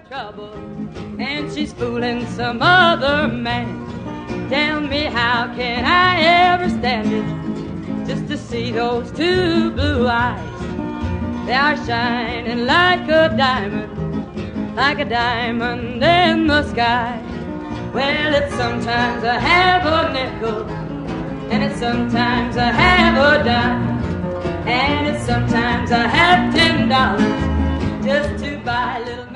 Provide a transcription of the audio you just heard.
trouble, and she's fooling some other man. Tell me, how can I ever stand it, just to see those two blue eyes? They are shining like a diamond in the sky. Well, it's sometimes I have a nickel, and it's sometimes I have a dime, and it's sometimes I have $10 just to buy a little